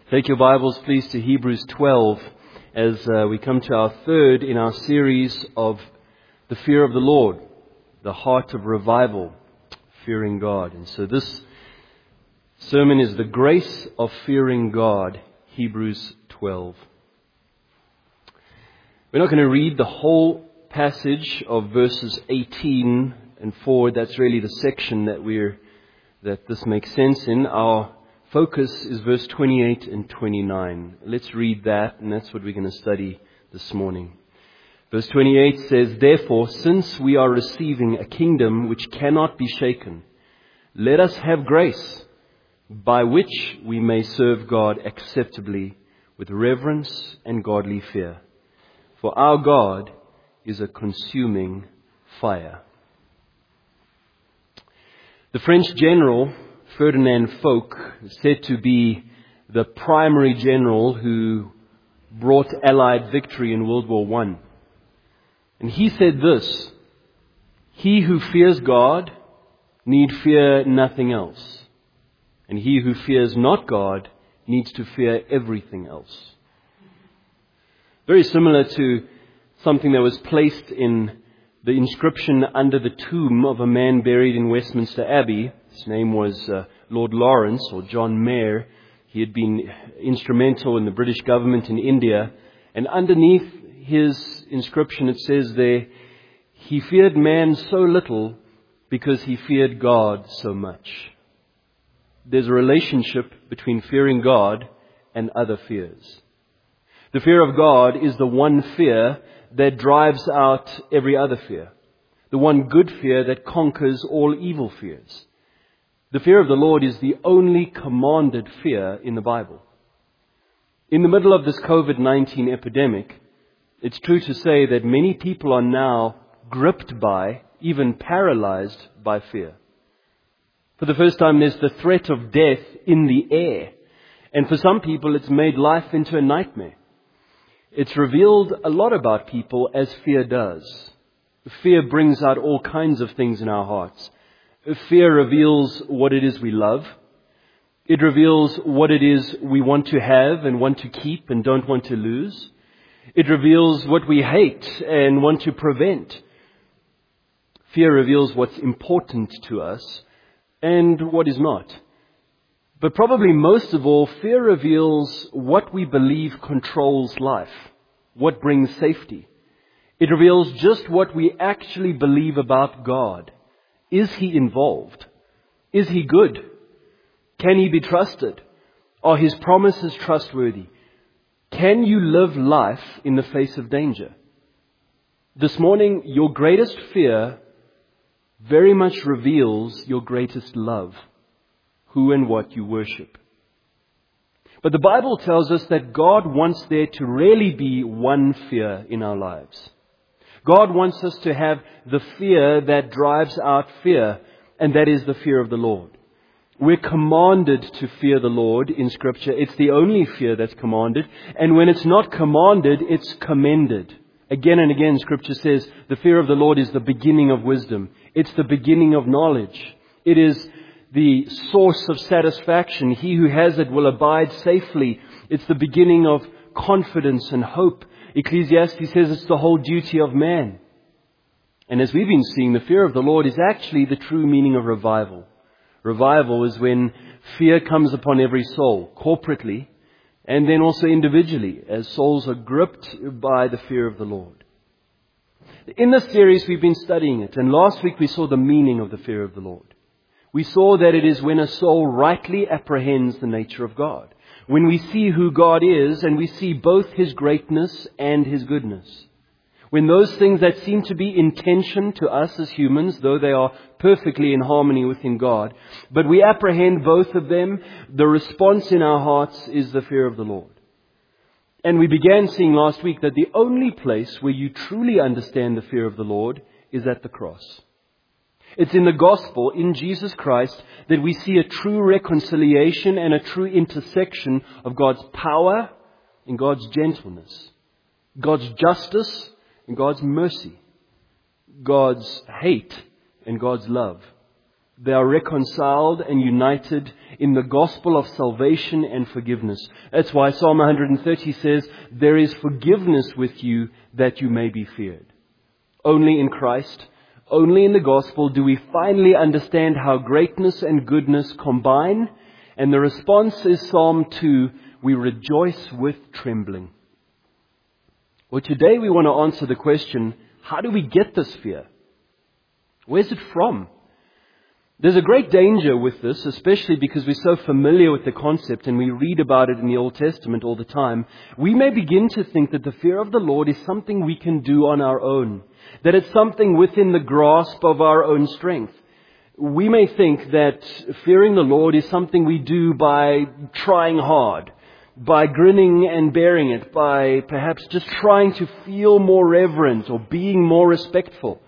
Take your Bibles, please, to Hebrews 12 as we come to our third in our series of the fear of the Lord, the heart of revival, fearing God. And so this sermon is the grace of fearing God, Hebrews 12. We're not going to read the whole passage of verses 18 and forward. That's really the section that this makes sense in. Our focus is verse 28 and 29. Let's read that, and that's what we're going to study this morning. Verse 28 says, "Therefore, since we are receiving a kingdom which cannot be shaken, let us have grace, by which we may serve God acceptably with reverence and godly fear. For our God is a consuming fire." The French general Ferdinand Foch is said to be the primary general who brought Allied victory in World War I. And he said this: "He who fears God need fear nothing else. And he who fears not God needs to fear everything else." Very similar to something that was placed in the inscription under the tomb of a man buried in Westminster Abbey. His name was Lord Lawrence, or John Mayer. He had been instrumental in the British government in India. And underneath his inscription it says there, "He feared man so little because he feared God so much." There's a relationship between fearing God and other fears. The fear of God is the one fear that drives out every other fear. The one good fear that conquers all evil fears. The fear of the Lord is the only commanded fear in the Bible. In the middle of this COVID-19 epidemic, it's true to say that many people are now gripped by, even paralyzed by fear. For the first time, there's the threat of death in the air. And for some people, it's made life into a nightmare. It's revealed a lot about people, as fear does. Fear brings out all kinds of things in our hearts. Fear reveals what it is we love. It reveals what it is we want to have and want to keep and don't want to lose. It reveals what we hate and want to prevent. Fear reveals what's important to us and what is not. But probably most of all, fear reveals what we believe controls life, what brings safety. It reveals just what we actually believe about God. Is He involved? Is He good? Can He be trusted? Are His promises trustworthy? Can you live life in the face of danger? This morning, your greatest fear very much reveals your greatest love, who and what you worship. But the Bible tells us that God wants there to really be one fear in our lives. God wants us to have the fear that drives out fear, and that is the fear of the Lord. We're commanded to fear the Lord in Scripture. It's the only fear that's commanded. And when it's not commanded, it's commended. Again and again, Scripture says the fear of the Lord is the beginning of wisdom. It's the beginning of knowledge. It is the source of satisfaction. He who has it will abide safely. It's the beginning of confidence and hope. Ecclesiastes says it's the whole duty of man. And as we've been seeing, the fear of the Lord is actually the true meaning of revival. Revival is when fear comes upon every soul, corporately, and then also individually, as souls are gripped by the fear of the Lord. In this series, we've been studying it, and last week we saw the meaning of the fear of the Lord. We saw that it is when a soul rightly apprehends the nature of God. When we see who God is and we see both His greatness and His goodness. When those things that seem to be in tension to us as humans, though they are perfectly in harmony within God, but we apprehend both of them, the response in our hearts is the fear of the Lord. And we began seeing last week that the only place where you truly understand the fear of the Lord is at the cross. It's in the gospel, in Jesus Christ, that we see a true reconciliation and a true intersection of God's power and God's gentleness, God's justice and God's mercy, God's hate and God's love, They are reconciled and united in the gospel of salvation and forgiveness. That's why Psalm 130 says, there is forgiveness with you that you may be feared. Only in Christ, only in the gospel do we finally understand how greatness and goodness combine. And the response is Psalm 2, we rejoice with trembling. Well, today we want to answer the question, how do we get this fear? Where's it from? There's a great danger with this, especially because we're so familiar with the concept and we read about it in the Old Testament all the time. We may begin to think that the fear of the Lord is something we can do on our own, that it's something within the grasp of our own strength. We may think that fearing the Lord is something we do by trying hard, by grinning and bearing it, by perhaps just trying to feel more reverent or being more respectful.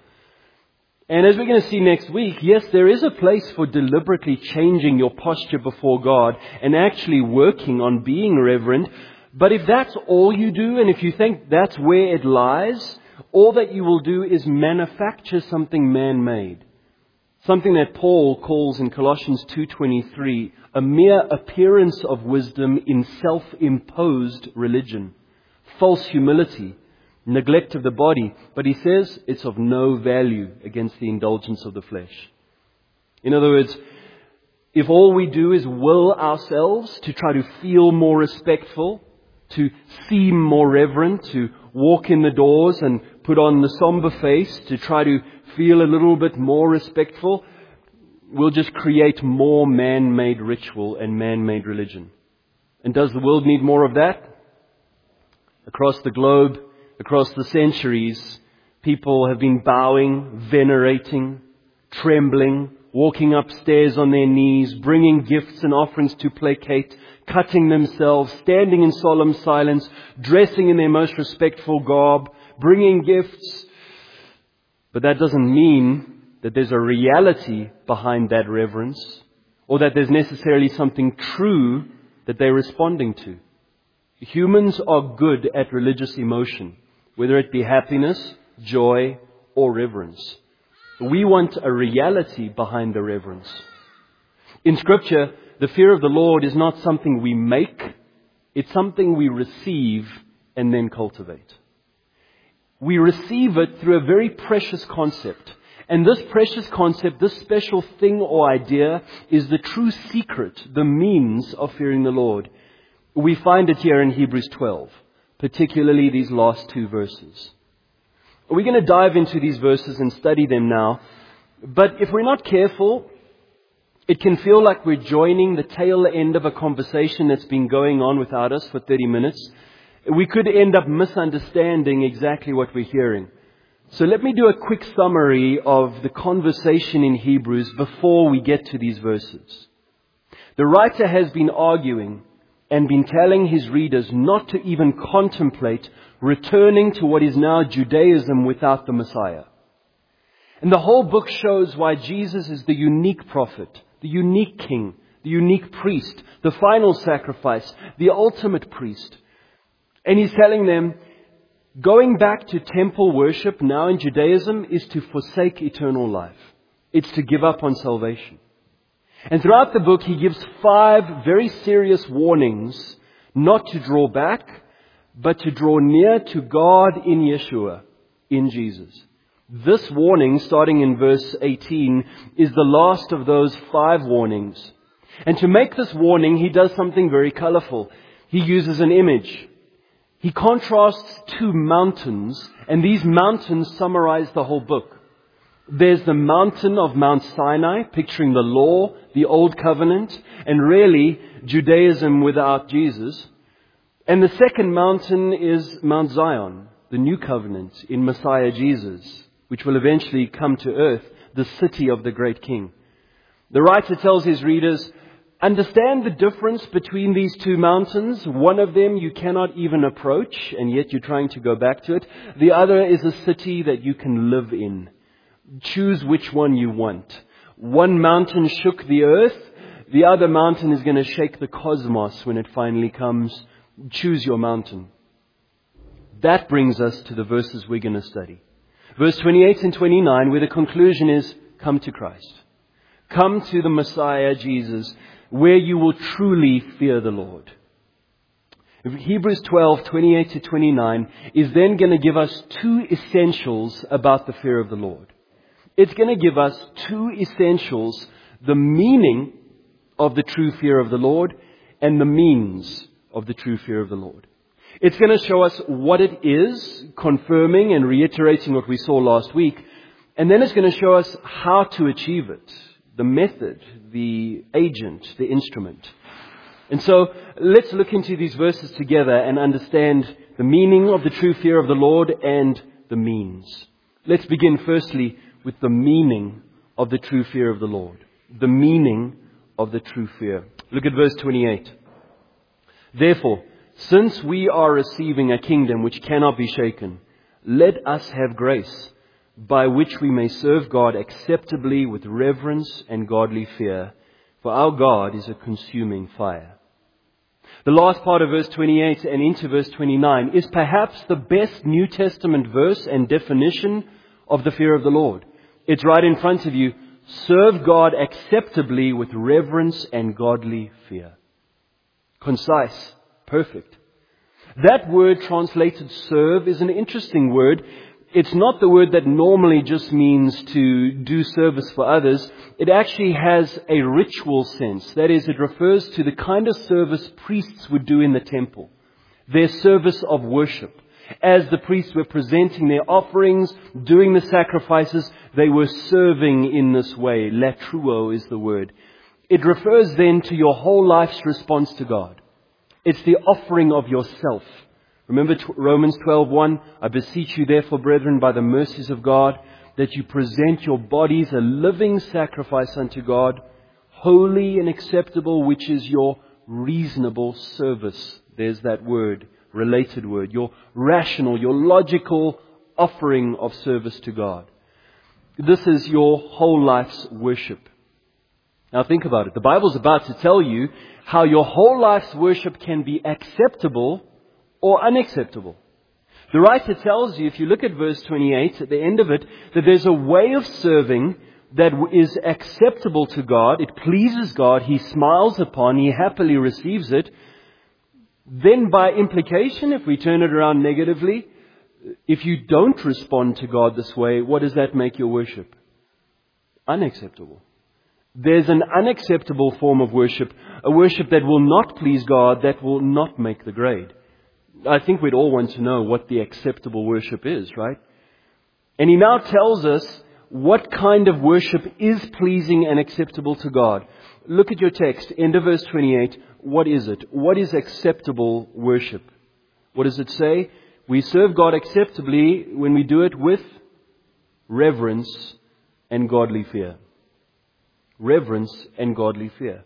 And as we're going to see next week, yes, there is a place for deliberately changing your posture before God and actually working on being reverent. But if that's all you do, and if you think that's where it lies, all that you will do is manufacture something man-made. Something that Paul calls in Colossians 2:23, a mere appearance of wisdom in self-imposed religion, false humility, neglect of the body, but he says it's of no value against the indulgence of the flesh. In other words, if all we do is will ourselves to try to feel more respectful, to seem more reverent, to walk in the doors and put on the somber face, to try to feel a little bit more respectful, we'll just create more man-made ritual and man-made religion. And does the world need more of that? Across the globe, across the centuries, people have been bowing, venerating, trembling, walking upstairs on their knees, bringing gifts and offerings to placate, cutting themselves, standing in solemn silence, dressing in their most respectful garb, bringing gifts. But that doesn't mean that there's a reality behind that reverence, or that there's necessarily something true that they're responding to. Humans are good at religious emotion, whether it be happiness, joy, or reverence. We want a reality behind the reverence. In Scripture, the fear of the Lord is not something we make, it's something we receive and then cultivate. We receive it through a very precious concept. And this precious concept, this special thing or idea, is the true secret, the means of fearing the Lord. We find it here in Hebrews 12. Particularly these last two verses. We're going to dive into these verses and study them now. But if we're not careful, it can feel like we're joining the tail end of a conversation that's been going on without us for 30 minutes. We could end up misunderstanding exactly what we're hearing. So let me do a quick summary of the conversation in Hebrews before we get to these verses. The writer has been arguing and been telling his readers not to even contemplate returning to what is now Judaism without the Messiah. And the whole book shows why Jesus is the unique prophet, the unique king, the unique priest, the final sacrifice, the ultimate priest. And he's telling them, going back to temple worship now in Judaism is to forsake eternal life. It's to give up on salvation. And throughout the book, he gives 5 very serious warnings not to draw back, but to draw near to God in Yeshua, in Jesus. This warning, starting in verse 18, is the last of those 5 warnings. And to make this warning, he does something very colorful. He uses an image. He contrasts 2 mountains, and these mountains summarize the whole book. There's the mountain of Mount Sinai, picturing the law, the old covenant, and really Judaism without Jesus. And the second mountain is Mount Zion, the new covenant in Messiah Jesus, which will eventually come to earth, the city of the great King. The writer tells his readers, understand the difference between these 2 mountains. One of them you cannot even approach, and yet you're trying to go back to it. The other is a city that you can live in. Choose which one you want. One mountain shook the earth. The other mountain is going to shake the cosmos when it finally comes. Choose your mountain. That brings us to the verses we're going to study. Verse 28 and 29, where the conclusion is, come to Christ. Come to the Messiah, Jesus, where you will truly fear the Lord. Hebrews 12:28 to 29 is then going to give us two essentials about the fear of the Lord. It's going to give us two essentials, the meaning of the true fear of the Lord and the means of the true fear of the Lord. It's going to show us what it is, confirming and reiterating what we saw last week. And then it's going to show us how to achieve it, the method, the agent, the instrument. And so let's look into these verses together and understand the meaning of the true fear of the Lord and the means. Let's begin firstly with the meaning of the true fear of the Lord. The meaning of the true fear. Look at verse 28. Therefore, since we are receiving a kingdom which cannot be shaken, let us have grace by which we may serve God acceptably with reverence and godly fear, for our God is a consuming fire. The last part of verse 28 and into verse 29 is perhaps the best New Testament verse and definition of the fear of the Lord. It's right in front of you. Serve God acceptably with reverence and godly fear. Concise, perfect. That word translated serve is an interesting word. It's not the word that normally just means to do service for others. It actually has a ritual sense. That is, it refers to the kind of service priests would do in the temple. Their service of worship. As the priests were presenting their offerings, doing the sacrifices, they were serving in this way. Latruo is the word. It refers then to your whole life's response to God. It's the offering of yourself. Remember Romans 12:1, I beseech you therefore, brethren, by the mercies of God, that you present your bodies a living sacrifice unto God, holy and acceptable, which is your reasonable service. There's that word, related word, your rational, your logical offering of service to God. This is your whole life's worship. Now think about it. The Bible's about to tell you how your whole life's worship can be acceptable or unacceptable. The writer tells you, if you look at verse 28, at the end of it, that there's a way of serving that is acceptable to God. It pleases God. He smiles upon. He happily receives it. Then by implication, if we turn it around negatively, if you don't respond to God this way, what does that make your worship? Unacceptable. There's an unacceptable form of worship, a worship that will not please God, that will not make the grade. I think we'd all want to know what the acceptable worship is, right? And he now tells us what kind of worship is pleasing and acceptable to God. Look at your text, end of verse 28. What is it? What is acceptable worship? What does it say? We serve God acceptably when we do it with reverence and godly fear. Reverence and godly fear.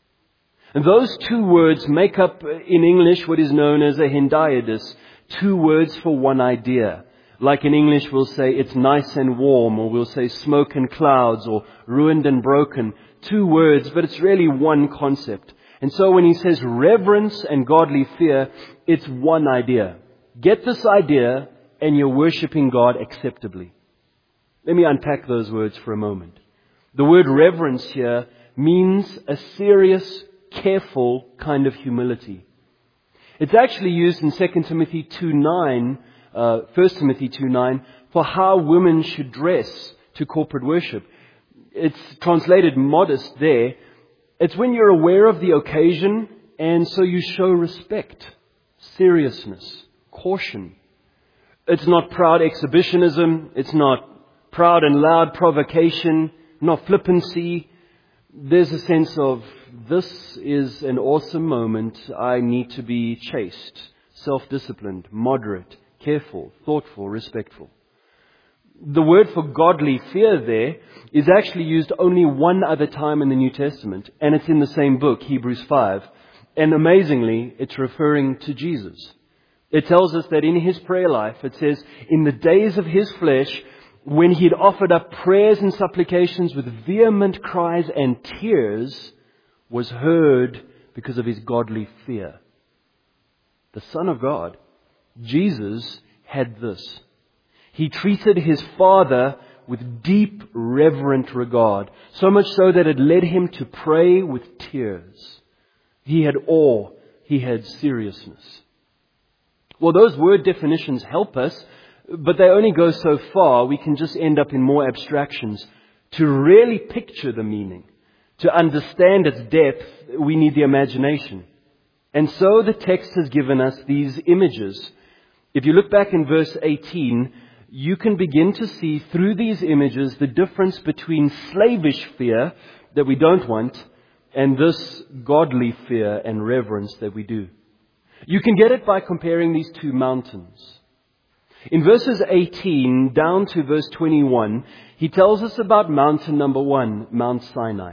And those two words make up in English what is known as a hendiadys, two words for one idea. Like in English we'll say it's nice and warm, or we'll say smoke and clouds, or ruined and broken. Two words, but it's really one concept. And so when he says reverence and godly fear, it's one idea. Get this idea and you're worshiping God acceptably. Let me unpack those words for a moment. The word reverence here means a serious, careful kind of humility. It's actually used in 2 Timothy 2:9, 1 Timothy 2:9, for how women should dress to corporate worship. It's translated modest there. It's when you're aware of the occasion and so you show respect, seriousness, caution. It's not proud exhibitionism. It's not proud and loud provocation, not flippancy. There's a sense of, this is an awesome moment. I need to be chaste, self-disciplined, moderate, careful, thoughtful, respectful. The word for godly fear there is actually used only one other time in the New Testament, and it's in the same book, Hebrews 5. And amazingly, it's referring to Jesus. It tells us that in his prayer life, it says, in the days of his flesh, when he had offered up prayers and supplications with vehement cries and tears, was heard because of his godly fear. The Son of God, Jesus, had this. He treated his Father with deep, reverent regard, so much so that it led him to pray with tears. He had awe, he had seriousness. Well, those word definitions help us, but they only go so far. We can just end up in more abstractions. To really picture the meaning, to understand its depth, we need the imagination. And so the text has given us these images. If you look back in verse 18, you can begin to see through these images the difference between slavish fear that we don't want and this godly fear and reverence that we do. You can get it by comparing these two mountains. In verses 18 down to verse 21, he tells us about mountain number 1, Mount Sinai.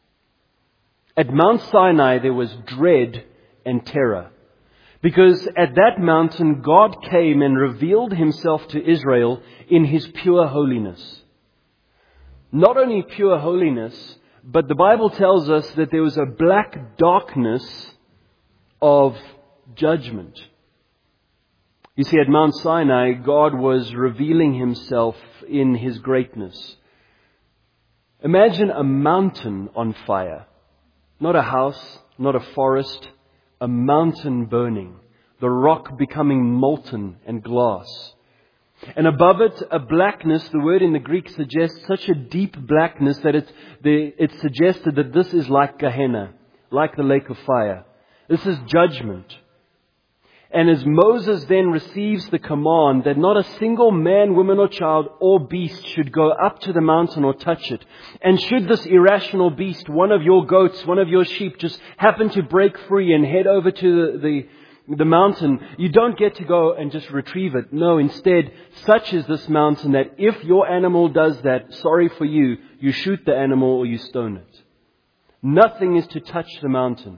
At Mount Sinai there was dread and terror, because at that mountain God came and revealed himself to Israel in his pure holiness. Not only pure holiness, but the Bible tells us that there was a black darkness of judgment. You see, at Mount Sinai, God was revealing himself in his greatness. Imagine a mountain on fire. Not a house, not a forest, a mountain burning. The rock becoming molten and glass. And above it, a blackness. The word in the Greek suggests such a deep blackness that it suggested that this is like Gehenna, like the lake of fire. This is judgment. And as Moses then receives the command that not a single man, woman or child or beast should go up to the mountain or touch it. And should this irrational beast, one of your goats, one of your sheep, just happen to break free and head over to the mountain, you don't get to go and just retrieve it. No, instead, such is this mountain that if your animal does that, sorry for you, you shoot the animal or you stone it. Nothing is to touch the mountain.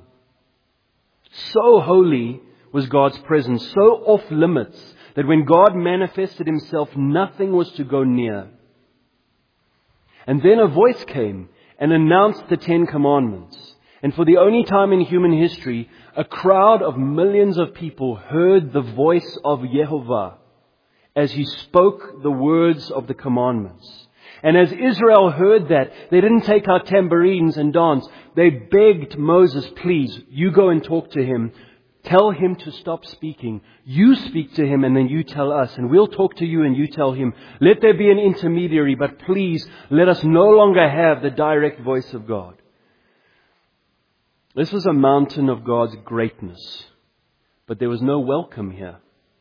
So holy was God's presence, so off limits that when God manifested himself, nothing was to go near. And then a voice came and announced the 10 Commandments. And for the only time in human history, a crowd of millions of people heard the voice of Yehovah as he spoke the words of the commandments. And as Israel heard that, they didn't take out tambourines and dance. They begged Moses, please, you go and talk to him. Tell him to stop speaking. You speak to him and then you tell us. And we'll talk to you and you tell him. Let there be an intermediary, but please let us no longer have the direct voice of God. This was a mountain of God's greatness. But there was no welcome here.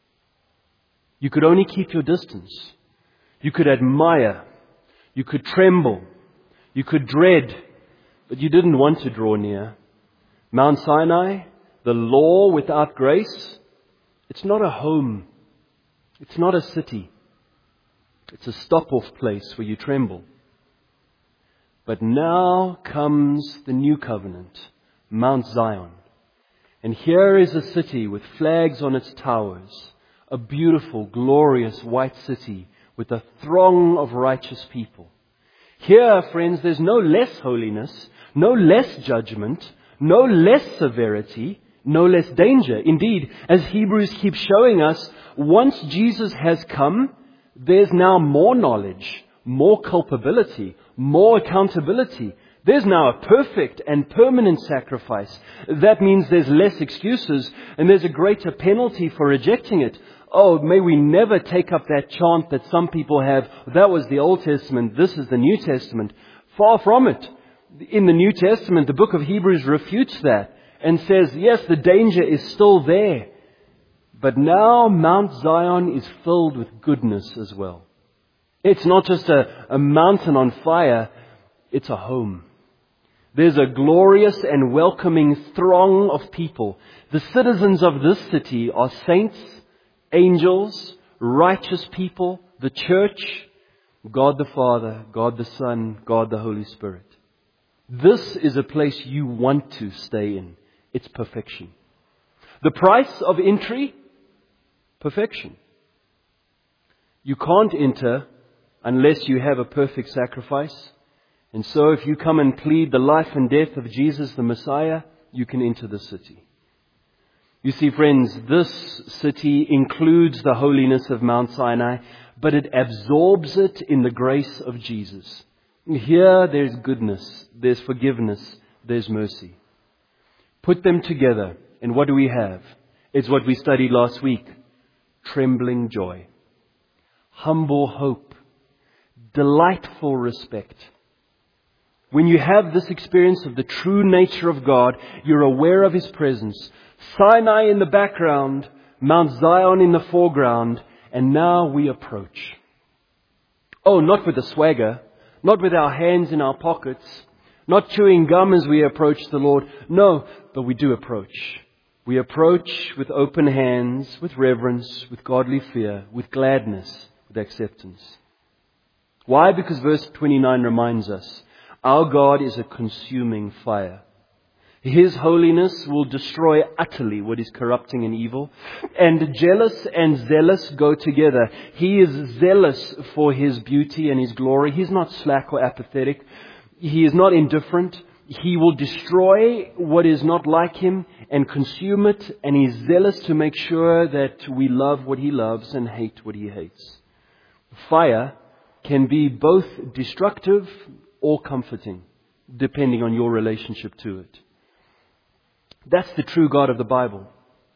You could only keep your distance. You could admire. You could tremble. You could dread. But you didn't want to draw near. Mount Sinai, the law without grace, it's not a home. It's not a city. It's a stop-off place where you tremble. But now comes the new covenant, Mount Zion. And here is a city with flags on its towers, a beautiful, glorious white city with a throng of righteous people. Here, friends, there's no less holiness, no less judgment, no less severity, no less danger. Indeed, as Hebrews keeps showing us, once Jesus has come, there's now more knowledge, more culpability, more accountability. There's now a perfect and permanent sacrifice. That means there's less excuses and there's a greater penalty for rejecting it. Oh, may we never take up that chant that some people have. That was the Old Testament. This is the New Testament. Far from it. In the New Testament, the book of Hebrews refutes that and says, yes, the danger is still there. But now Mount Zion is filled with goodness as well. It's not just a mountain on fire. It's a home. There's a glorious and welcoming throng of people. The citizens of this city are saints, angels, righteous people, the church, God the Father, God the Son, God the Holy Spirit. This is a place you want to stay in. It's perfection. The price of entry, perfection. You can't enter unless you have a perfect sacrifice. And so if you come and plead the life and death of Jesus the Messiah, you can enter the city. You see, friends, this city includes the holiness of Mount Sinai, but it absorbs it in the grace of Jesus. Here there's goodness, there's forgiveness, there's mercy. Put them together, and what do we have? It's what we studied last week. Trembling joy, humble hope, delightful respect. When you have this experience of the true nature of God, you're aware of His presence. Sinai in the background, Mount Zion in the foreground, and now we approach. Oh, not with a swagger, not with our hands in our pockets, not chewing gum as we approach the Lord. No, but we do approach. We approach with open hands, with reverence, with godly fear, with gladness, with acceptance. Why? Because verse 29 reminds us, our God is a consuming fire. His holiness will destroy utterly what is corrupting and evil. And jealous and zealous go together. He is zealous for His beauty and His glory. He's not slack or apathetic. He is not indifferent. He will destroy what is not like Him and consume it. And He's zealous to make sure that we love what He loves and hate what He hates. Fire can be both destructive or comforting, depending on your relationship to it. That's the true God of the Bible.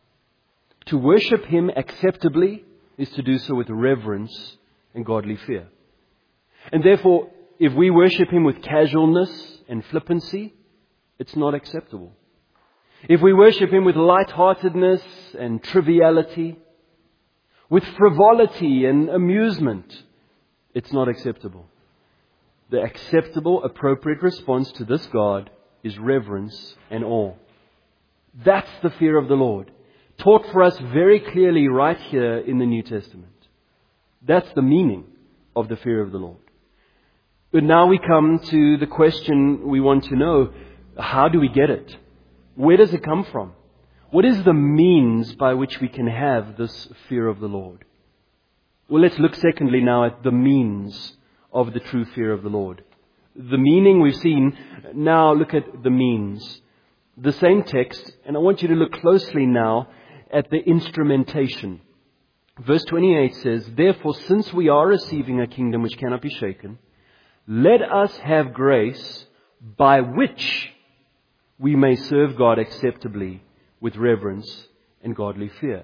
To worship Him acceptably is to do so with reverence and godly fear. And therefore, if we worship Him with casualness and flippancy, it's not acceptable. If we worship Him with lightheartedness and triviality, with frivolity and amusement, it's not acceptable. The acceptable, appropriate response to this God is reverence and awe. That's the fear of the Lord, taught for us very clearly right here in the New Testament. That's the meaning of the fear of the Lord. But now we come to the question we want to know. How do we get it? Where does it come from? What is the means by which we can have this fear of the Lord? Well, let's look secondly now at the means of the true fear of the Lord. The meaning we've seen. Now look at the means. The same text, and I want you to look closely now at the instrumentation. Verse 28 says, therefore, since we are receiving a kingdom which cannot be shaken, let us have grace by which we may serve God acceptably with reverence and godly fear.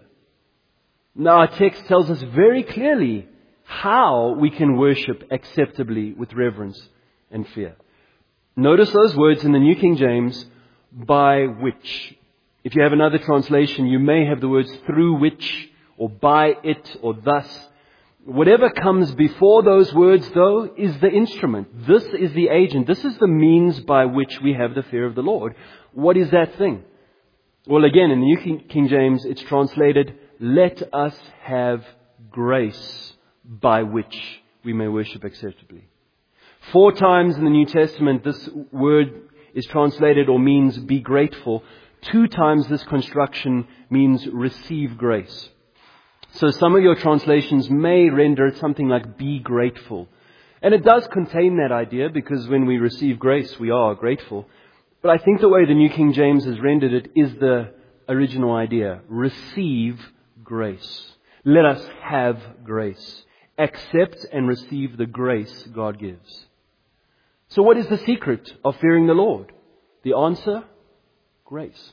Now our text tells us very clearly how we can worship acceptably with reverence and fear. Notice those words in the New King James, by which. If you have another translation, you may have the words through which, or by it, or thus. Whatever comes before those words, though, is the instrument. This is the agent. This is the means by which we have the fear of the Lord. What is that thing? Well, again, in the New King James, it's translated, let us have grace by which we may worship acceptably. 4 times in the New Testament, this word is translated or means be grateful. 2 times this construction means receive grace. So some of your translations may render it something like be grateful. And it does contain that idea, because when we receive grace, we are grateful. But I think the way the New King James has rendered it is the original idea. Receive grace. Let us have grace. Accept and receive the grace God gives. So what is the secret of fearing the Lord? The answer? Grace.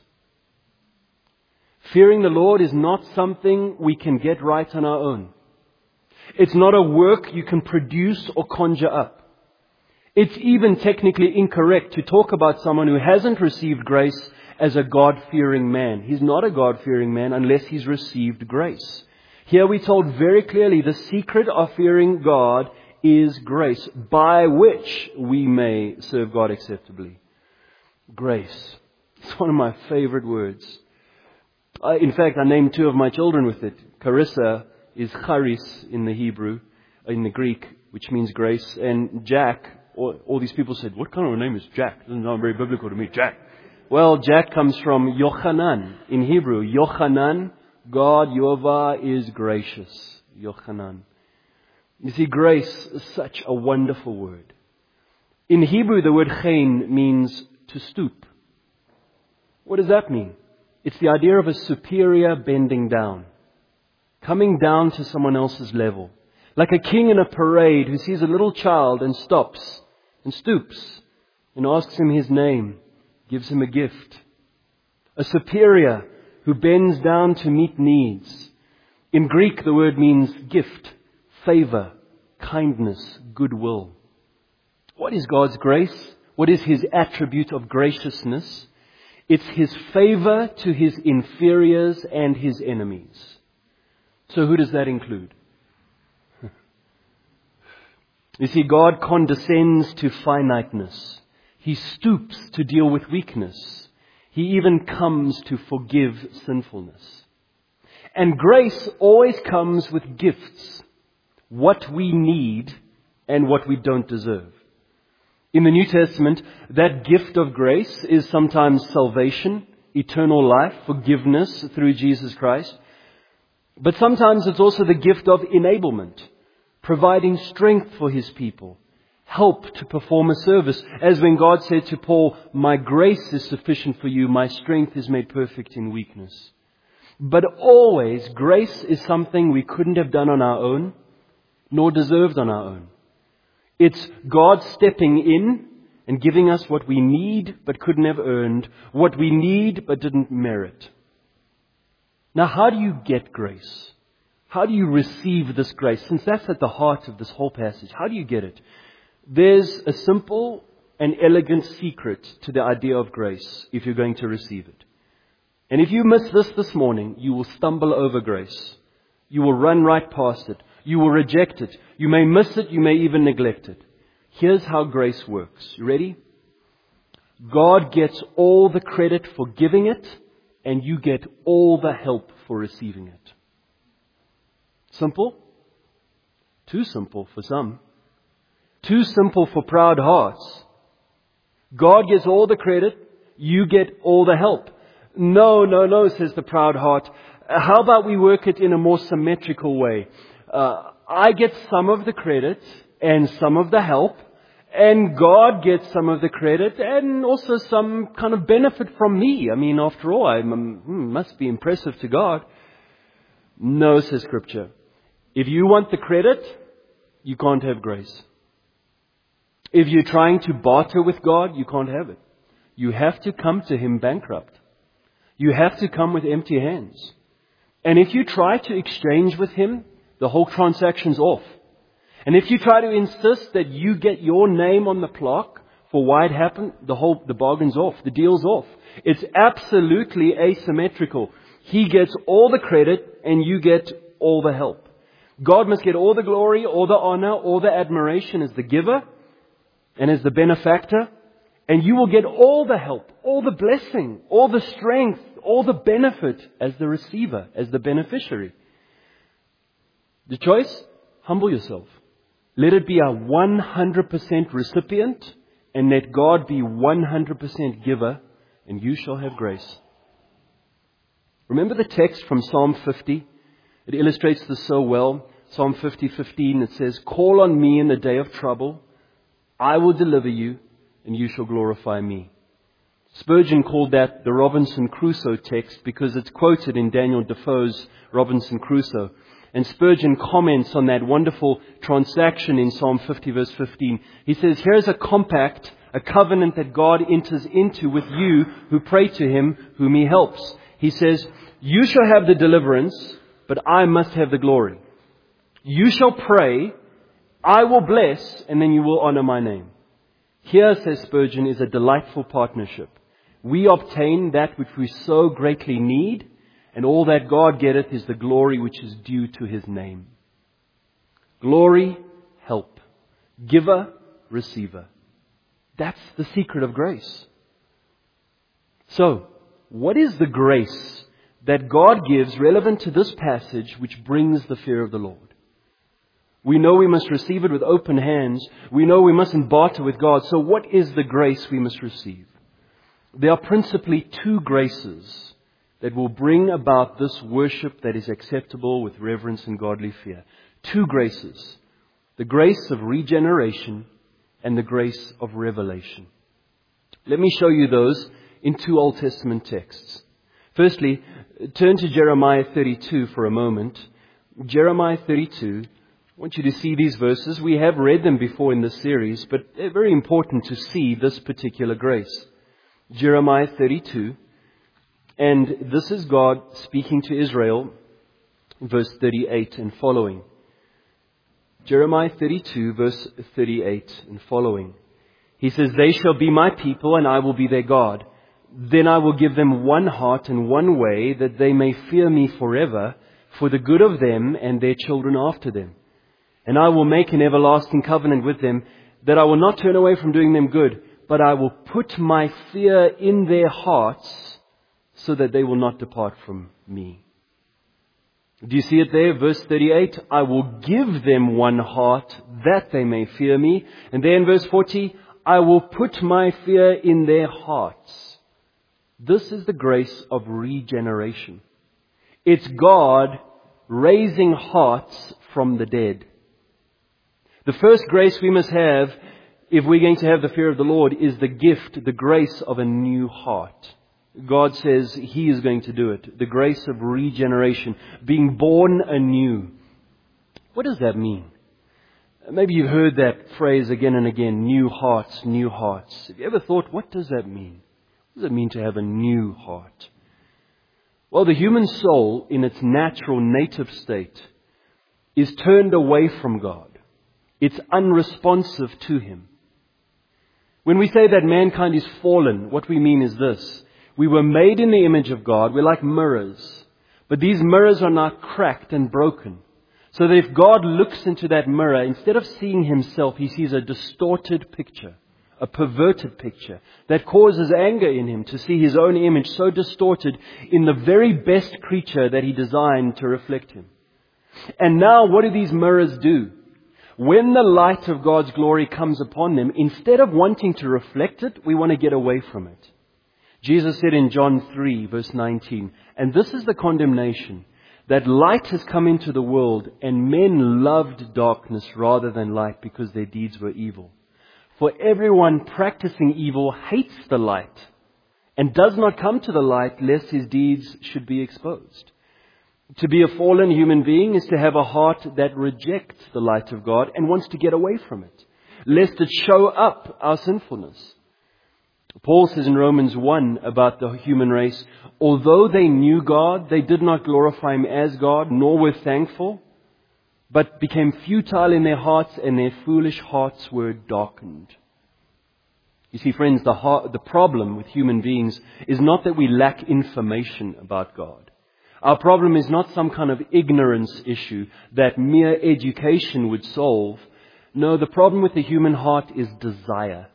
Fearing the Lord is not something we can get right on our own. It's not a work you can produce or conjure up. It's even technically incorrect to talk about someone who hasn't received grace as a God-fearing man. He's not a God-fearing man unless he's received grace. Here we're told very clearly the secret of fearing God is grace, by which we may serve God acceptably. Grace. It's one of my favorite words. In fact, I named 2 of my children with it. Carissa is charis in the Hebrew, in the Greek, which means grace. And Jack, all these people said, what kind of a name is Jack? It doesn't sound very biblical to me, Jack. Well, Jack comes from Yochanan in Hebrew. Yochanan, God, Yehovah, is gracious. Yochanan. You see, grace is such a wonderful word. In Hebrew, the word chen means to stoop. What does that mean? It's the idea of a superior bending down. Coming down to someone else's level. Like a king in a parade who sees a little child and stops and stoops and asks him his name, gives him a gift. A superior who bends down to meet needs. In Greek, the word means gift, favor, kindness, goodwill. What is God's grace? What is His attribute of graciousness? It's His favor to His inferiors and His enemies. So who does that include? You see, God condescends to finiteness. He stoops to deal with weakness. He even comes to forgive sinfulness. And grace always comes with gifts. What we need and what we don't deserve. In the New Testament, that gift of grace is sometimes salvation, eternal life, forgiveness through Jesus Christ. But sometimes it's also the gift of enablement, providing strength for His people, help to perform a service. As when God said to Paul, "My grace is sufficient for you, my strength is made perfect in weakness." But always, grace is something we couldn't have done on our own, nor deserved on our own. It's God stepping in and giving us what we need but couldn't have earned, what we need but didn't merit. Now, how do you get grace? How do you receive this grace? Since that's at the heart of this whole passage, how do you get it? There's a simple and elegant secret to the idea of grace if you're going to receive it. And if you miss this morning, you will stumble over grace. You will run right past it. You will reject it. You may miss it. You may even neglect it. Here's how grace works. You ready? God gets all the credit for giving it, and you get all the help for receiving it. Simple? Too simple for some. Too simple for proud hearts. God gets all the credit, you get all the help. No, says the proud heart. How about we work it in a more symmetrical way? I get some of the credit and some of the help, and God gets some of the credit and also some kind of benefit from me. I mean, after all, I must be impressive to God. No, says Scripture. If you want the credit, you can't have grace. If you're trying to barter with God, you can't have it. You have to come to Him bankrupt. You have to come with empty hands. And if you try to exchange with Him, the whole transaction's off. And if you try to insist that you get your name on the plaque for why it happened, the bargain's off. The deal's off. It's absolutely asymmetrical. He gets all the credit and you get all the help. God must get all the glory, all the honor, all the admiration as the giver and as the benefactor. And you will get all the help, all the blessing, all the strength, all the benefit as the receiver, as the beneficiary. The choice? Humble yourself. Let it be a 100% recipient, and let God be 100% giver, and you shall have grace. Remember the text from Psalm 50? It illustrates this so well. Psalm 50:15, it says, "Call on me in the day of trouble. I will deliver you, and you shall glorify me." Spurgeon called that the Robinson Crusoe text because it's quoted in Daniel Defoe's Robinson Crusoe. And Spurgeon comments on that wonderful transaction in Psalm 50 verse 15. He says, here's a compact, a covenant that God enters into with you who pray to Him, whom He helps. He says, you shall have the deliverance, but I must have the glory. You shall pray, I will bless, and then you will honor my name. Here, says Spurgeon, is a delightful partnership. We obtain that which we so greatly need, and all that God getteth is the glory which is due to His name. Glory, help. Giver, receiver. That's the secret of grace. So, what is the grace that God gives relevant to this passage which brings the fear of the Lord? We know we must receive it with open hands. We know we mustn't barter with God. So what is the grace we must receive? There are principally two graces that will bring about this worship that is acceptable with reverence and godly fear. Two graces. The grace of regeneration and the grace of revelation. Let me show you those in two Old Testament texts. Firstly, turn to Jeremiah 32 for a moment. Jeremiah 32. want you to see these verses. We have read them before in this series, but they're very important to see this particular grace. Jeremiah 32, and this is God speaking to Israel, verse 38 and following. Jeremiah 32, verse 38 and following. He says, "They shall be my people, and I will be their God. Then I will give them one heart and one way, that they may fear me forever, for the good of them and their children after them. And I will make an everlasting covenant with them, that I will not turn away from doing them good, but I will put my fear in their hearts, so that they will not depart from me." Do you see it there? Verse 38, "I will give them one heart, that they may fear me." And then verse 40, "I will put my fear in their hearts." This is the grace of regeneration. It's God raising hearts from the dead. The first grace we must have, if we're going to have the fear of the Lord, is the gift, the grace of a new heart. God says He is going to do it. The grace of regeneration, being born anew. What does that mean? Maybe you've heard that phrase again and again, new hearts, new hearts. Have you ever thought, what does that mean? What does it mean to have a new heart? Well, the human soul, in its natural native state, is turned away from God. It's unresponsive to Him. When we say that mankind is fallen, what we mean is this. We were made in the image of God. We're like mirrors. But these mirrors are now cracked and broken. So that if God looks into that mirror, instead of seeing Himself, He sees a distorted picture, a perverted picture that causes anger in Him to see His own image so distorted in the very best creature that He designed to reflect Him. And now what do these mirrors do? When the light of God's glory comes upon them, instead of wanting to reflect it, we want to get away from it. Jesus said in John 3, verse 19, "And this is the condemnation, that light has come into the world, and men loved darkness rather than light, because their deeds were evil. For everyone practicing evil hates the light, and does not come to the light, lest his deeds should be exposed." To be a fallen human being is to have a heart that rejects the light of God and wants to get away from it, lest it show up our sinfulness. Paul says in Romans 1 about the human race, "Although they knew God, they did not glorify Him as God, nor were thankful, but became futile in their hearts, and their foolish hearts were darkened." You see, friends, the problem with human beings is not that we lack information about God. Our problem is not some kind of ignorance issue that mere education would solve. No, the problem with the human heart is desire.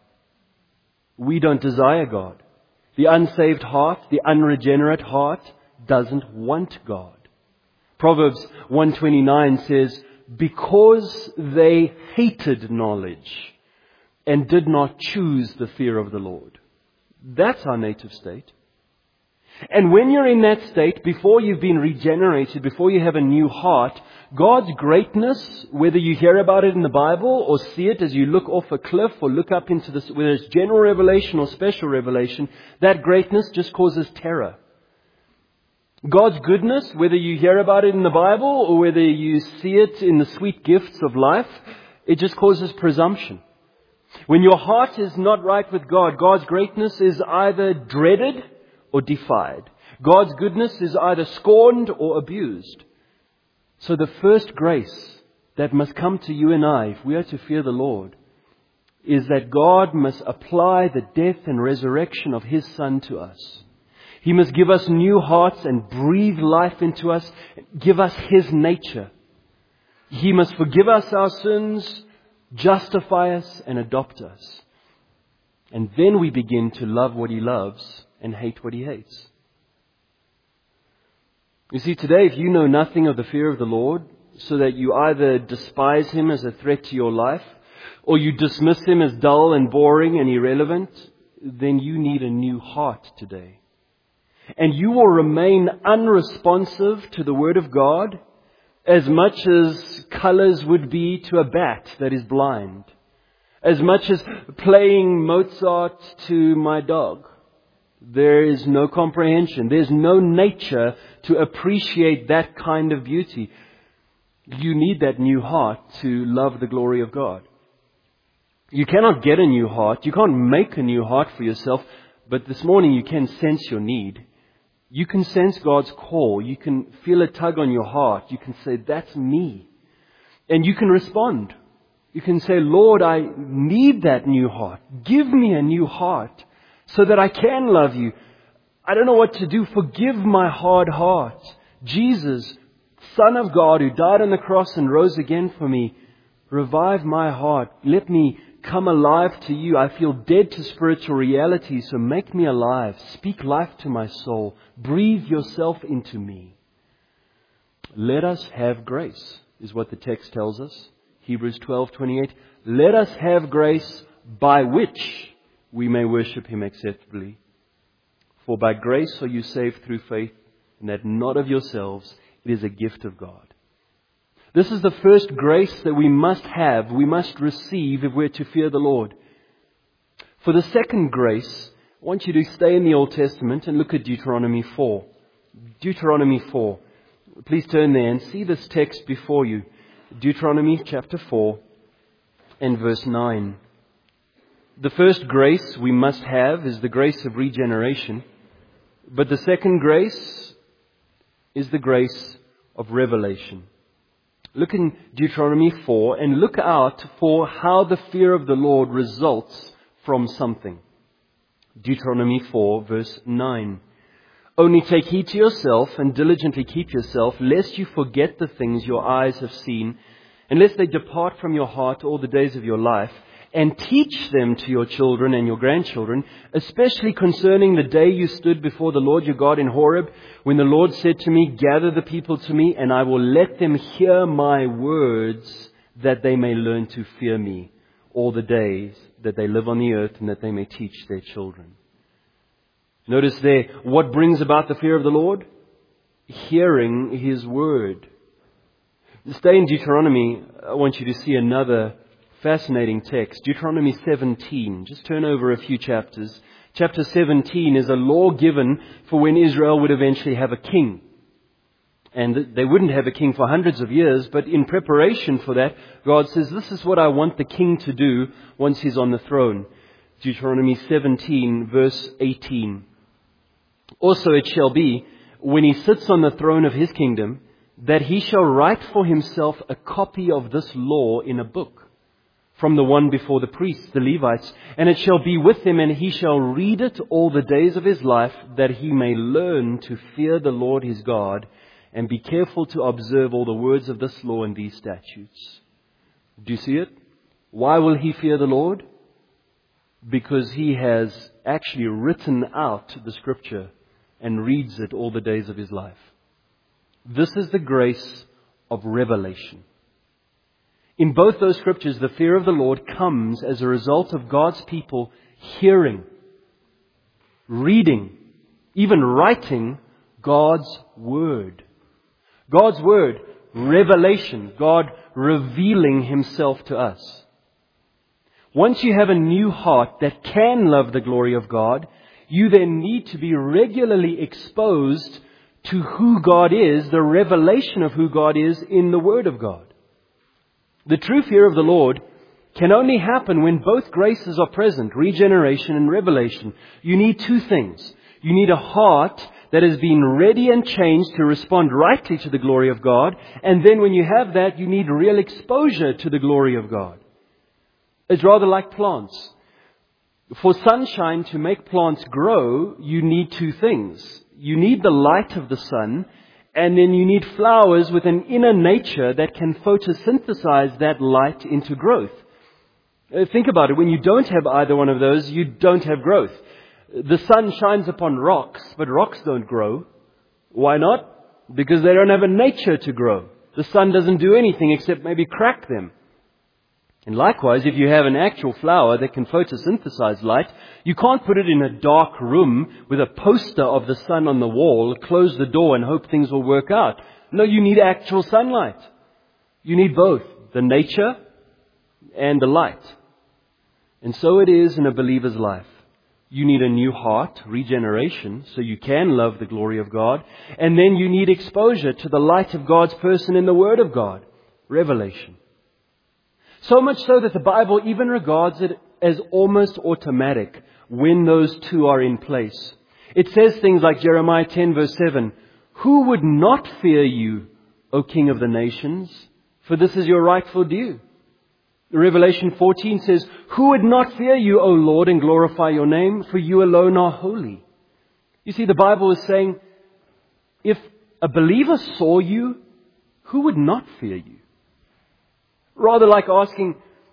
We don't desire God. The unsaved heart, the unregenerate heart, doesn't want God. Proverbs 129 says, "Because they hated knowledge and did not choose the fear of the Lord." That's our native state. And when you're in that state, before you've been regenerated, before you have a new heart, God's greatness, whether you hear about it in the Bible or see it as you look off a cliff or look up into this, whether it's general revelation or special revelation, that greatness just causes terror. God's goodness, whether you hear about it in the Bible or whether you see it in the sweet gifts of life, it just causes presumption. When your heart is not right with God, God's greatness is either dreaded or defied. God's goodness is either scorned or abused. So the first grace that must come to you and I, if we are to fear the Lord, is that God must apply the death and resurrection of His Son to us. He must give us new hearts and breathe life into us, give us His nature. He must forgive us our sins, justify us, and adopt us. And then we begin to love what He loves and hate what He hates. You see, today, if you know nothing of the fear of the Lord, so that you either despise Him as a threat to your life, or you dismiss Him as dull and boring and irrelevant, then you need a new heart today. And you will remain unresponsive to the Word of God as much as colors would be to a bat that is blind. As much as playing Mozart to my dog. There is no comprehension. There's no nature to appreciate that kind of beauty. You need that new heart to love the glory of God. You cannot get a new heart. You can't make a new heart for yourself. But this morning you can sense your need. You can sense God's call. You can feel a tug on your heart. You can say, that's me. And you can respond. You can say, Lord, I need that new heart. Give me a new heart so that I can love you. I don't know what to do. Forgive my hard heart. Jesus, Son of God, who died on the cross and rose again for me, revive my heart. Let me come alive to you. I feel dead to spiritual reality, so make me alive. Speak life to my soul. Breathe yourself into me. Let us have grace, is what the text tells us. Hebrews 12:28. Let us have grace by which we may worship Him acceptably. For by grace are you saved through faith, and that not of yourselves. It is a gift of God. This is the first grace that we must have, we must receive if we're to fear the Lord. For the second grace, I want you to stay in the Old Testament and look at Deuteronomy 4. Deuteronomy 4. Please turn there and see this text before you. Deuteronomy chapter 4 and verse 9. The first grace we must have is the grace of regeneration. But the second grace is the grace of revelation. Look in Deuteronomy 4 and look out for how the fear of the Lord results from something. Deuteronomy 4 verse 9. Only take heed to yourself and diligently keep yourself, lest you forget the things your eyes have seen, and lest they depart from your heart all the days of your life, and teach them to your children and your grandchildren, especially concerning the day you stood before the Lord your God in Horeb, when the Lord said to me, gather the people to me, and I will let them hear my words, that they may learn to fear me all the days that they live on the earth, and that they may teach their children. Notice there, what brings about the fear of the Lord? Hearing His word. Stay in Deuteronomy. I want you to see another fascinating text. Deuteronomy 17. Just turn over a few chapters. Chapter 17 is a law given for when Israel would eventually have a king. And they wouldn't have a king for hundreds of years, but in preparation for that, God says, this is what I want the king to do once he's on the throne. Deuteronomy 17, verse 18. Also it shall be, when he sits on the throne of his kingdom, that he shall write for himself a copy of this law in a book, from the one before the priests, the Levites, and it shall be with him, and he shall read it all the days of his life, that he may learn to fear the Lord his God, and be careful to observe all the words of this law and these statutes. Do you see it? Why will he fear the Lord? Because he has actually written out the Scripture and reads it all the days of his life. This is the grace of revelation. In both those Scriptures, the fear of the Lord comes as a result of God's people hearing, reading, even writing God's Word. God's Word, revelation, God revealing Himself to us. Once you have a new heart that can love the glory of God, you then need to be regularly exposed to who God is, the revelation of who God is in the Word of God. The true fear of the Lord can only happen when both graces are present, regeneration and revelation. You need two things. You need a heart that has been ready and changed to respond rightly to the glory of God. And then when you have that, you need real exposure to the glory of God. It's rather like plants. For sunshine to make plants grow, you need two things. You need the light of the sun, and then you need flowers with an inner nature that can photosynthesize that light into growth. Think about it. When you don't have either one of those, you don't have growth. The sun shines upon rocks, but rocks don't grow. Why not? Because they don't have a nature to grow. The sun doesn't do anything except maybe crack them. And likewise, if you have an actual flower that can photosynthesize light, you can't put it in a dark room with a poster of the sun on the wall, close the door and hope things will work out. No, you need actual sunlight. You need both, the nature and the light. And so it is in a believer's life. You need a new heart, regeneration, so you can love the glory of God. And then you need exposure to the light of God's person in the Word of God. revelation. So much so that the Bible even regards it as almost automatic when those two are in place. It says things like Jeremiah 10 verse 7, "Who would not fear you, O King of the nations? For this is your rightful due." Revelation 14 says, "Who would not fear you, O Lord, and glorify your name? For you alone are holy." You see, the Bible is saying, if a believer saw you, who would not fear you? Rather like asking,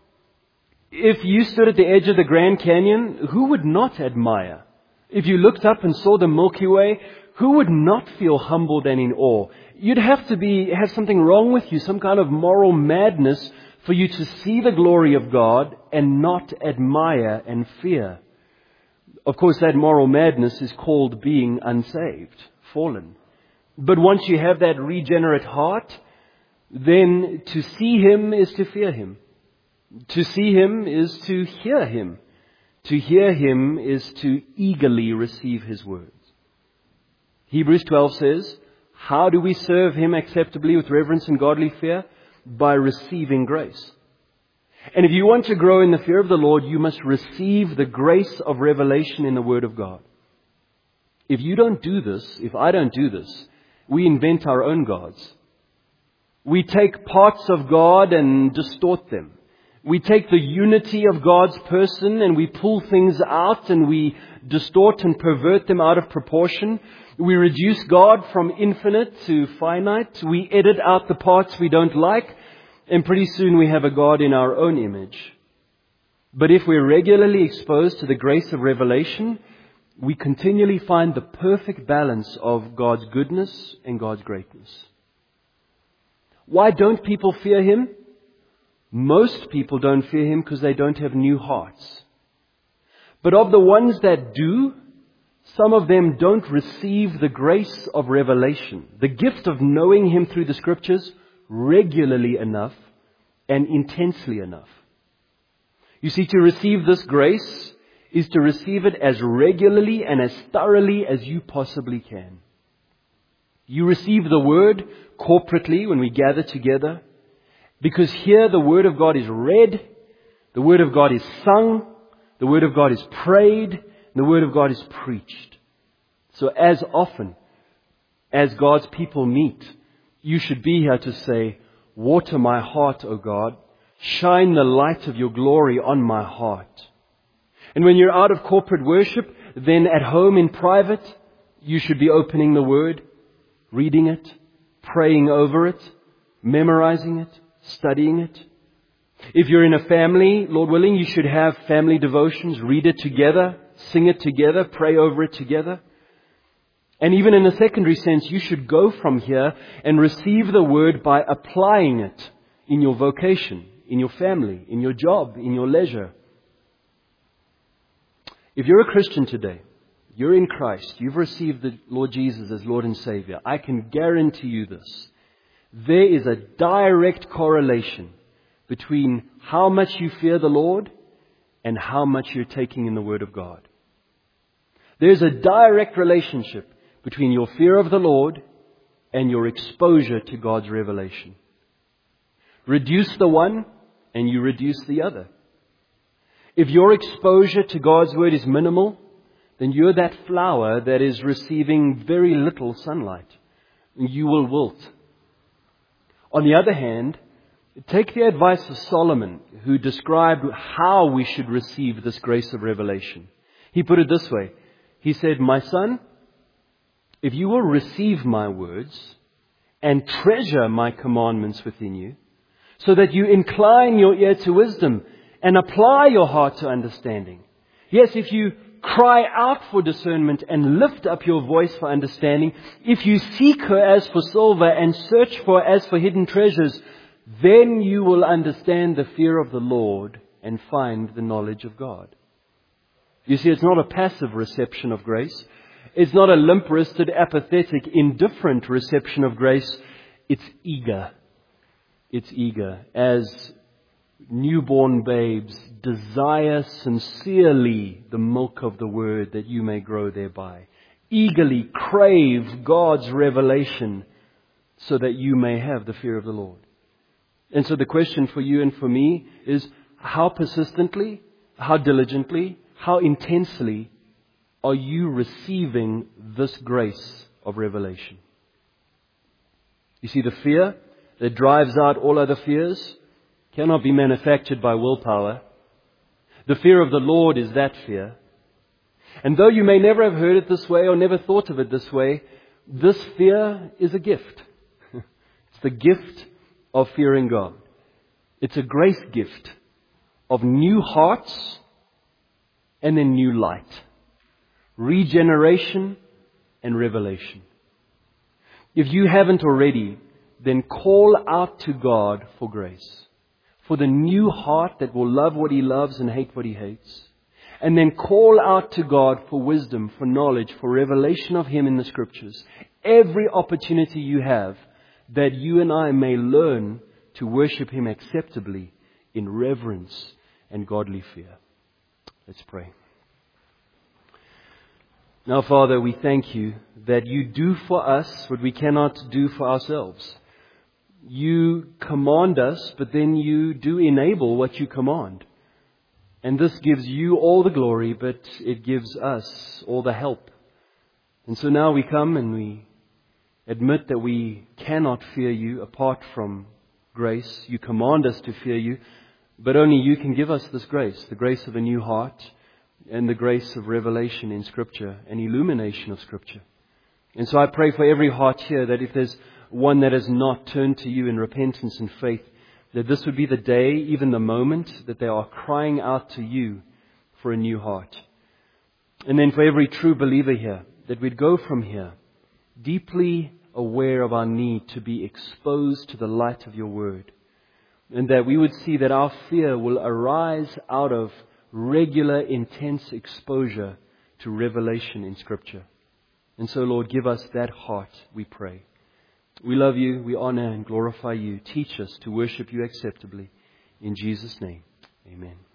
if you stood at the edge of the Grand Canyon, who would not admire? If you looked up and saw the Milky Way, who would not feel humbled and in awe? You'd have to have something wrong with you, some kind of moral madness, for you to see the glory of God and not admire and fear. Of course, that moral madness is called being unsaved, fallen. But once you have that regenerate heart, then to see Him is to fear Him. To see Him is to hear Him. To hear Him is to eagerly receive His words. Hebrews 12 says, how do we serve Him acceptably with reverence and godly fear? By receiving grace. And if you want to grow in the fear of the Lord, you must receive the grace of revelation in the Word of God. If you don't do this, if I don't do this, we invent our own gods. We take parts of God and distort them. We take the unity of God's person and we pull things out and we distort and pervert them out of proportion. We reduce God from infinite to finite. We edit out the parts we don't like, and pretty soon we have a God in our own image. But if we're regularly exposed to the grace of revelation, we continually find the perfect balance of God's goodness and God's greatness. Why don't people fear Him? Most people don't fear Him because they don't have new hearts. But of the ones that do, some of them don't receive the grace of revelation, the gift of knowing Him through the Scriptures regularly enough and intensely enough. You see, to receive this grace is to receive it as regularly and as thoroughly as you possibly can. You receive the Word corporately when we gather together, because here the Word of God is read, the Word of God is sung, the Word of God is prayed, and the Word of God is preached. So as often as God's people meet, you should be here to say, water my heart, O God. Shine the light of your glory on my heart. And when you're out of corporate worship, then at home in private, you should be opening the Word, reading it, praying over it, memorizing it, studying it. If you're in a family, Lord willing, you should have family devotions, read it together, sing it together, pray over it together. And even in a secondary sense, you should go from here and receive the Word by applying it in your vocation, in your family, in your job, in your leisure. If you're a Christian today, you're in Christ, you've received the Lord Jesus as Lord and Savior, I can guarantee you this. There is a direct correlation between how much you fear the Lord and how much you're taking in the Word of God. There's a direct relationship between your fear of the Lord and your exposure to God's revelation. Reduce the one and you reduce the other. If your exposure to God's Word is minimal, then you're that flower that is receiving very little sunlight. You will wilt. On the other hand, take the advice of Solomon, who described how we should receive this grace of revelation. He put it this way. He said, my son, if you will receive my words and treasure my commandments within you, so that you incline your ear to wisdom and apply your heart to understanding. Yes, if you cry out for discernment and lift up your voice for understanding, if you seek her as for silver and search for her as for hidden treasures, then you will understand the fear of the Lord and find the knowledge of God. You see, it's not a passive reception of grace. It's not a limp-wristed, apathetic, indifferent reception of grace. It's eager. It's eager. As newborn babes desire sincerely the milk of the Word that you may grow thereby. Eagerly crave God's revelation so that you may have the fear of the Lord. And so the question for you and for me is, how persistently, how diligently, how intensely are you receiving this grace of revelation? You see, the fear that drives out all other fears cannot be manufactured by willpower. The fear of the Lord is that fear. And though you may never have heard it this way or never thought of it this way, this fear is a gift. It's the gift of fearing God. It's a grace gift of new hearts and then new light, regeneration and revelation. If you haven't already, then call out to God for grace, for the new heart that will love what He loves and hate what He hates. And then call out to God for wisdom, for knowledge, for revelation of Him in the Scriptures. Every opportunity you have, that you and I may learn to worship Him acceptably in reverence and godly fear. Let's pray. Now, Father, we thank You that You do for us what we cannot do for ourselves. You command us, but then You do enable what You command. And this gives You all the glory, but it gives us all the help. And so now we come and we admit that we cannot fear You apart from grace. You command us to fear You, but only You can give us this grace, the grace of a new heart and the grace of revelation in Scripture and illumination of Scripture. And so I pray for every heart here that if there's one that has not turned to You in repentance and faith, that this would be the day, even the moment, that they are crying out to You for a new heart. And then for every true believer here, that we'd go from here deeply aware of our need to be exposed to the light of Your Word. And that we would see that our fear will arise out of regular, intense exposure to revelation in Scripture. And so, Lord, give us that heart, we pray. We love You, we honor and glorify You. Teach us to worship You acceptably. In Jesus' name, amen.